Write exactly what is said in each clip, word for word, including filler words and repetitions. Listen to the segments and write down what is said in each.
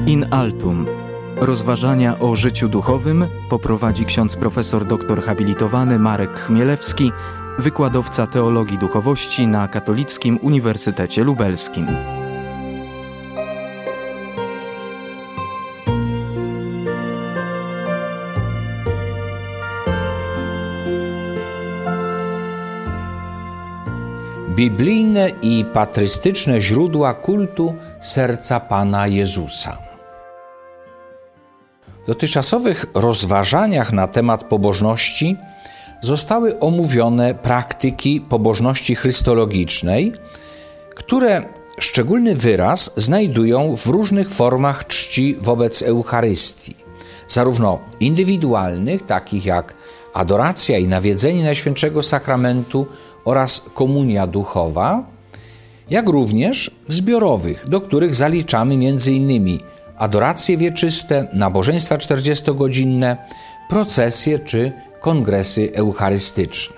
In altum. Rozważania o życiu duchowym poprowadzi ksiądz profesor doktor habilitowany Marek Chmielewski, wykładowca teologii duchowości na Katolickim Uniwersytecie Lubelskim. Biblijne i patrystyczne źródła kultu serca Pana Jezusa. W dotychczasowych rozważaniach na temat pobożności zostały omówione praktyki pobożności chrystologicznej, które szczególny wyraz znajdują w różnych formach czci wobec Eucharystii, zarówno indywidualnych, takich jak adoracja i nawiedzenie Najświętszego Sakramentu oraz komunia duchowa, jak również w zbiorowych, do których zaliczamy między innymi adoracje wieczyste, nabożeństwa czterdziestogodzinne, procesje czy kongresy eucharystyczne.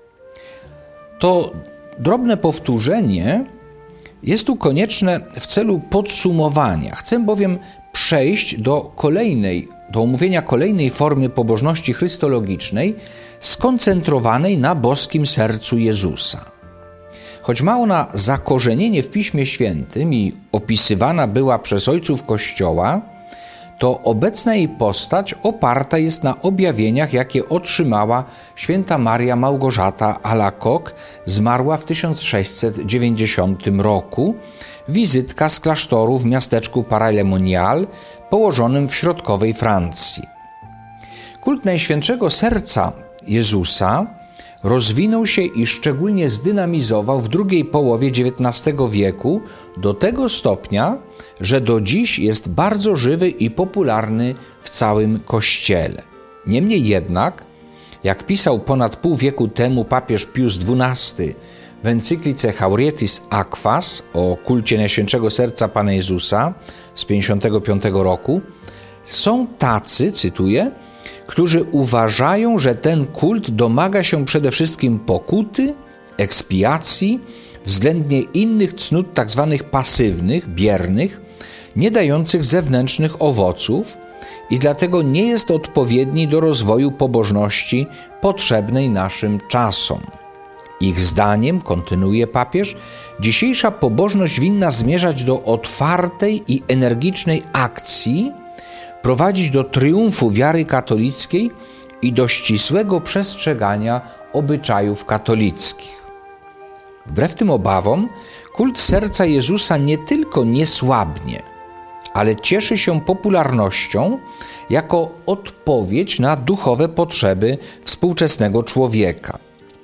To drobne powtórzenie jest tu konieczne w celu podsumowania. Chcę bowiem przejść do kolejnej, do omówienia kolejnej formy pobożności chrystologicznej skoncentrowanej na boskim sercu Jezusa. Choć ma ona zakorzenienie w Piśmie Świętym i opisywana była przez ojców Kościoła, to obecna jej postać oparta jest na objawieniach, jakie otrzymała święta Maria Małgorzata Alacoque, zmarła w tysiąc sześćset dziewięćdziesiątym roku, wizytka z klasztoru w miasteczku Paray-le-Monial, położonym w środkowej Francji. Kult Najświętszego Serca Jezusa rozwinął się i szczególnie zdynamizował w drugiej połowie dziewiętnastego wieku do tego stopnia, że do dziś jest bardzo żywy i popularny w całym Kościele. Niemniej jednak, jak pisał ponad pół wieku temu papież Pius dwunasty w encyklice Haurietis Aquas o kulcie Najświętszego Serca Pana Jezusa z pięćdziesiątego piątego roku, są tacy, cytuję, którzy uważają, że ten kult domaga się przede wszystkim pokuty, ekspiacji, względnie innych cnót tak zwanych pasywnych, biernych, nie dających zewnętrznych owoców i dlatego nie jest odpowiedni do rozwoju pobożności potrzebnej naszym czasom. Ich zdaniem, kontynuuje papież, dzisiejsza pobożność winna zmierzać do otwartej i energicznej akcji, prowadzić do triumfu wiary katolickiej i do ścisłego przestrzegania obyczajów katolickich. Wbrew tym obawom, kult serca Jezusa nie tylko nie słabnie, ale cieszy się popularnością jako odpowiedź na duchowe potrzeby współczesnego człowieka.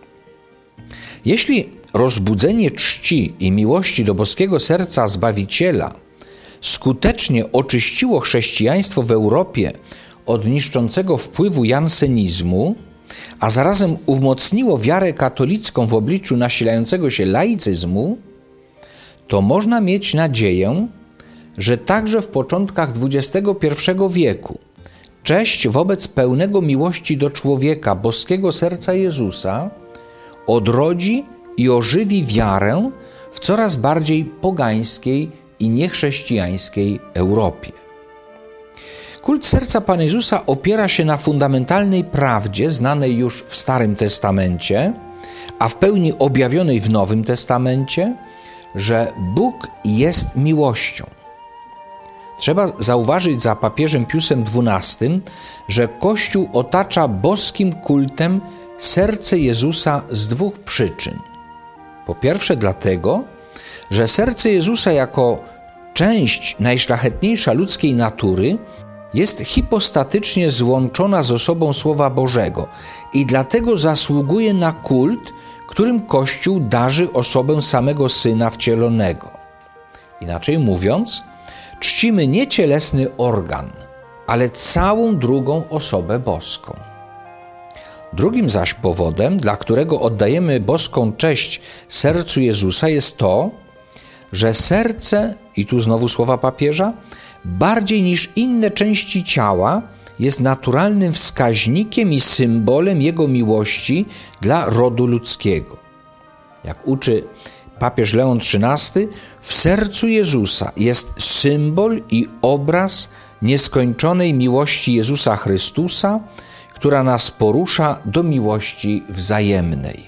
Jeśli rozbudzenie czci i miłości do boskiego serca Zbawiciela skutecznie oczyściło chrześcijaństwo w Europie od niszczącego wpływu jansenizmu, a zarazem umocniło wiarę katolicką w obliczu nasilającego się laicyzmu, to można mieć nadzieję, że także w początkach dwudziestego pierwszego wieku cześć wobec pełnego miłości do człowieka boskiego serca Jezusa odrodzi i ożywi wiarę w coraz bardziej pogańskiej i niechrześcijańskiej Europie. Kult serca Pana Jezusa opiera się na fundamentalnej prawdzie znanej już w Starym Testamencie, a w pełni objawionej w Nowym Testamencie, że Bóg jest miłością. Trzeba zauważyć za papieżem Piusem dwunastym, że Kościół otacza boskim kultem serce Jezusa z dwóch przyczyn. Po pierwsze dlatego, że serce Jezusa jako część najszlachetniejsza ludzkiej natury jest hipostatycznie złączona z osobą Słowa Bożego i dlatego zasługuje na kult, którym Kościół darzy osobę samego Syna wcielonego. Inaczej mówiąc, czcimy nie cielesny organ, ale całą drugą osobę boską. Drugim zaś powodem, dla którego oddajemy boską cześć sercu Jezusa, jest to, że serce, i tu znowu słowa papieża, bardziej niż inne części ciała jest naturalnym wskaźnikiem i symbolem Jego miłości dla rodu ludzkiego. Jak uczy papież Leon trzynasty, w sercu Jezusa jest symbol i obraz nieskończonej miłości Jezusa Chrystusa, która nas porusza do miłości wzajemnej.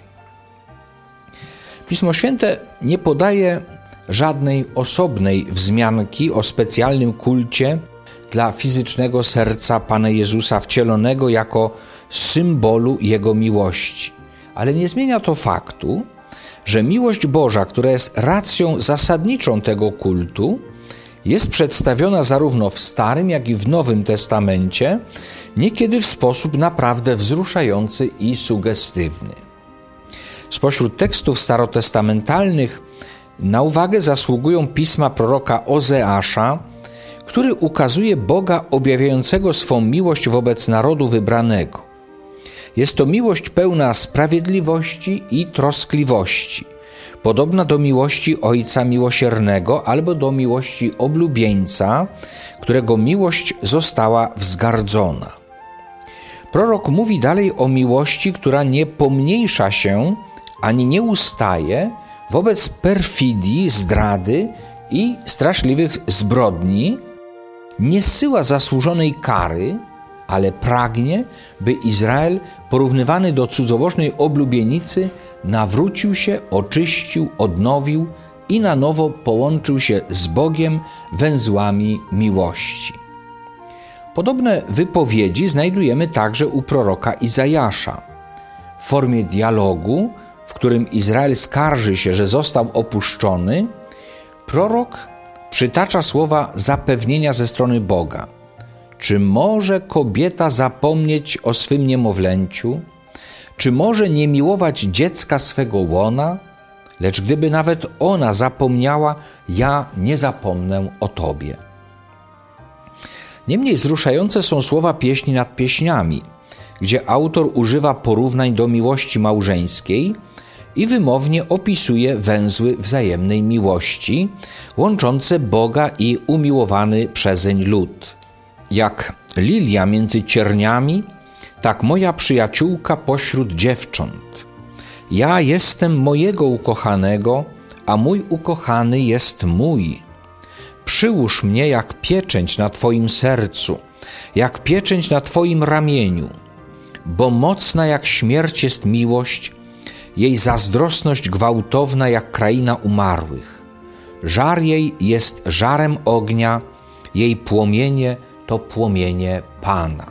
Pismo Święte nie podaje żadnej osobnej wzmianki o specjalnym kulcie dla fizycznego serca Pana Jezusa wcielonego jako symbolu Jego miłości. Ale nie zmienia to faktu, że miłość Boża, która jest racją zasadniczą tego kultu, jest przedstawiona zarówno w Starym, jak i w Nowym Testamencie, niekiedy w sposób naprawdę wzruszający i sugestywny. Spośród tekstów starotestamentalnych na uwagę zasługują pisma proroka Ozeasza, który ukazuje Boga objawiającego swą miłość wobec narodu wybranego. Jest to miłość pełna sprawiedliwości i troskliwości, podobna do miłości Ojca Miłosiernego albo do miłości oblubieńca, którego miłość została wzgardzona. Prorok mówi dalej o miłości, która nie pomniejsza się ani nie ustaje wobec perfidii, zdrady i straszliwych zbrodni, nie zsyła zasłużonej kary, ale pragnie, by Izrael, porównywany do cudzołożnej oblubienicy, nawrócił się, oczyścił, odnowił i na nowo połączył się z Bogiem węzłami miłości. Podobne wypowiedzi znajdujemy także u proroka Izajasza. W formie dialogu, w którym Izrael skarży się, że został opuszczony, prorok przytacza słowa zapewnienia ze strony Boga. Czy może kobieta zapomnieć o swym niemowlęciu? Czy może nie miłować dziecka swego łona? Lecz gdyby nawet ona zapomniała, ja nie zapomnę o Tobie. Niemniej wzruszające są słowa pieśni nad pieśniami, gdzie autor używa porównań do miłości małżeńskiej i wymownie opisuje węzły wzajemnej miłości, łączące Boga i umiłowany przezeń lud. Jak lilia między cierniami, tak moja przyjaciółka pośród dziewcząt. Ja jestem mojego ukochanego, a mój ukochany jest mój. Przyłóż mnie jak pieczęć na Twoim sercu, jak pieczęć na Twoim ramieniu, bo mocna jak śmierć jest miłość, jej zazdrosność gwałtowna jak kraina umarłych. Żar jej jest żarem ognia, jej płomienie to płomienie Pana.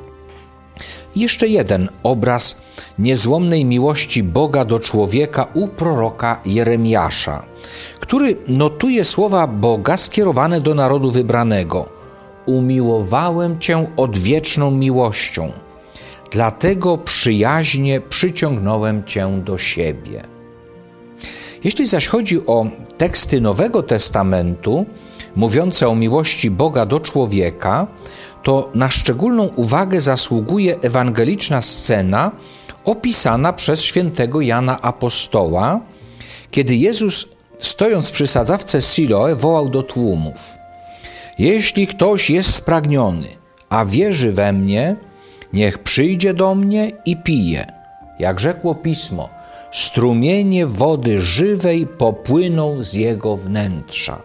I jeszcze jeden obraz niezłomnej miłości Boga do człowieka u proroka Jeremiasza, który notuje słowa Boga skierowane do narodu wybranego. Umiłowałem Cię odwieczną miłością, dlatego przyjaźnie przyciągnąłem Cię do siebie. Jeśli zaś chodzi o teksty Nowego Testamentu, mówiące o miłości Boga do człowieka, to na szczególną uwagę zasługuje ewangeliczna scena opisana przez świętego Jana Apostoła, kiedy Jezus, stojąc przy sadzawce Siloe, wołał do tłumów: jeśli ktoś jest spragniony, a wierzy we mnie, niech przyjdzie do mnie i pije. Jak rzekło Pismo, strumienie wody żywej popłyną z jego wnętrza.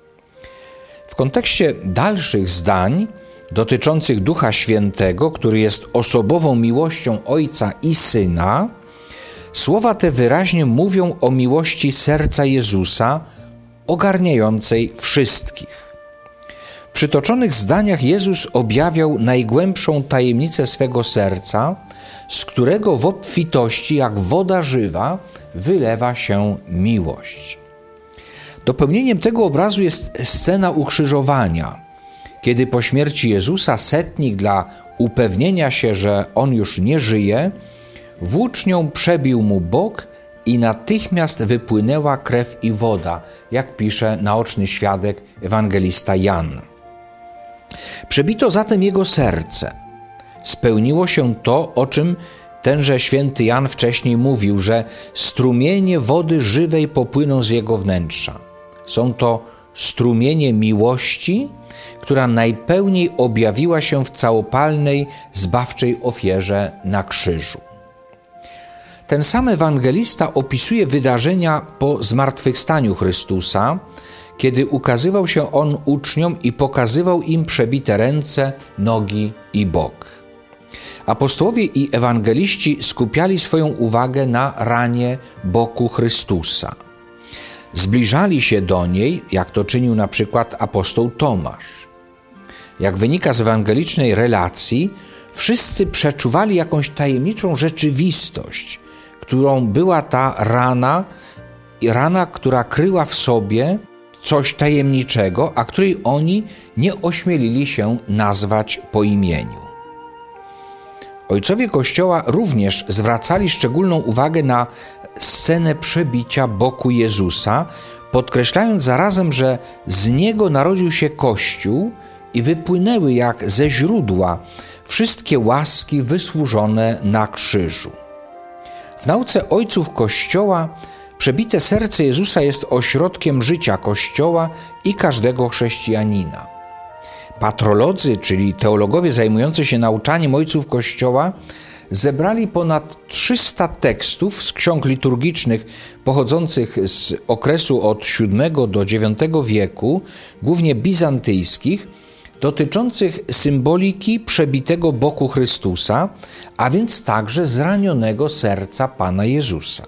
W kontekście dalszych zdań dotyczących Ducha Świętego, który jest osobową miłością Ojca i Syna, słowa te wyraźnie mówią o miłości serca Jezusa, ogarniającej wszystkich. W przytoczonych zdaniach Jezus objawiał najgłębszą tajemnicę swego serca, z którego w obfitości, jak woda żywa, wylewa się miłość. Dopełnieniem tego obrazu jest scena ukrzyżowania, kiedy po śmierci Jezusa setnik dla upewnienia się, że On już nie żyje, włócznią przebił mu bok i natychmiast wypłynęła krew i woda, jak pisze naoczny świadek ewangelista Jan. Przebito zatem jego serce. Spełniło się to, o czym tenże święty Jan wcześniej mówił, że strumienie wody żywej popłyną z jego wnętrza. Są to strumienie miłości, która najpełniej objawiła się w całopalnej, zbawczej ofierze na krzyżu. Ten sam ewangelista opisuje wydarzenia po zmartwychwstaniu Chrystusa, kiedy ukazywał się On uczniom i pokazywał im przebite ręce, nogi i bok. Apostołowie i ewangeliści skupiali swoją uwagę na ranie boku Chrystusa. Zbliżali się do niej, jak to czynił na przykład apostoł Tomasz. Jak wynika z ewangelicznej relacji, wszyscy przeczuwali jakąś tajemniczą rzeczywistość, którą była ta rana, rana, która kryła w sobie coś tajemniczego, a której oni nie ośmielili się nazwać po imieniu. Ojcowie Kościoła również zwracali szczególną uwagę na scenę przebicia boku Jezusa, podkreślając zarazem, że z niego narodził się Kościół i wypłynęły jak ze źródła wszystkie łaski wysłużone na krzyżu. W nauce ojców Kościoła przebite serce Jezusa jest ośrodkiem życia Kościoła i każdego chrześcijanina. Patrolodzy, czyli teologowie zajmujący się nauczaniem ojców Kościoła, zebrali ponad trzysta tekstów z ksiąg liturgicznych pochodzących z okresu od siódmego do dziewiątego wieku, głównie bizantyjskich, dotyczących symboliki przebitego boku Chrystusa, a więc także zranionego serca Pana Jezusa.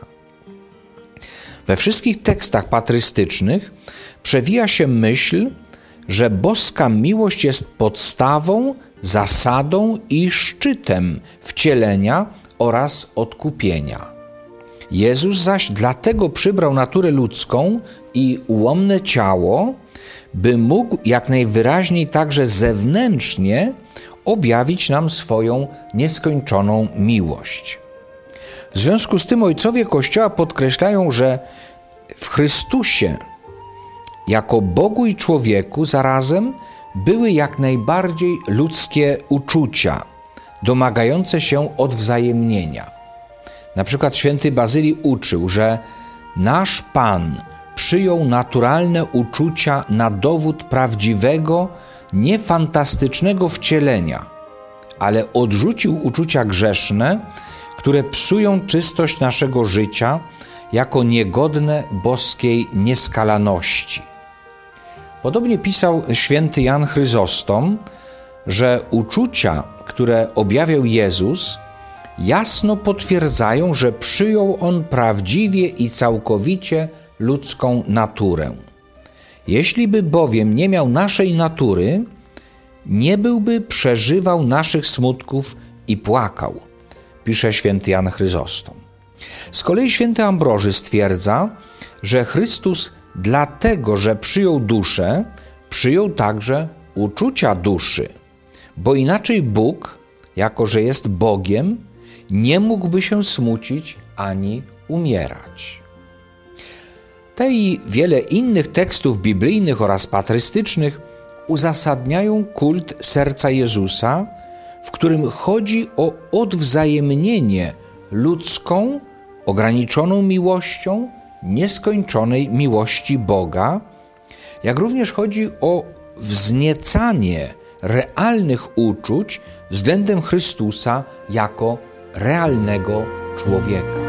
We wszystkich tekstach patrystycznych przewija się myśl, że boska miłość jest podstawą, zasadą i szczytem wcielenia oraz odkupienia. Jezus zaś dlatego przybrał naturę ludzką i ułomne ciało, by mógł jak najwyraźniej także zewnętrznie objawić nam swoją nieskończoną miłość. W związku z tym ojcowie Kościoła podkreślają, że w Chrystusie jako Bogu i człowieku zarazem były jak najbardziej ludzkie uczucia, domagające się odwzajemnienia. Na przykład święty Bazylii uczył, że nasz Pan przyjął naturalne uczucia na dowód prawdziwego, niefantastycznego wcielenia, ale odrzucił uczucia grzeszne, które psują czystość naszego życia jako niegodne boskiej nieskalaności. Podobnie pisał święty Jan Chryzostom, że uczucia, które objawiał Jezus, jasno potwierdzają, że przyjął On prawdziwie i całkowicie ludzką naturę. Jeśli by bowiem nie miał naszej natury, nie byłby przeżywał naszych smutków i płakał, pisze święty Jan Chryzostom. Z kolei święty Ambroży stwierdza, że Chrystus dlatego, że przyjął duszę, przyjął także uczucia duszy, bo inaczej Bóg, jako że jest Bogiem, nie mógłby się smucić ani umierać. Te i wiele innych tekstów biblijnych oraz patrystycznych uzasadniają kult serca Jezusa, w którym chodzi o odwzajemnienie ludzką, ograniczoną miłością, nieskończonej miłości Boga, jak również chodzi o wzniecanie realnych uczuć względem Chrystusa jako realnego człowieka.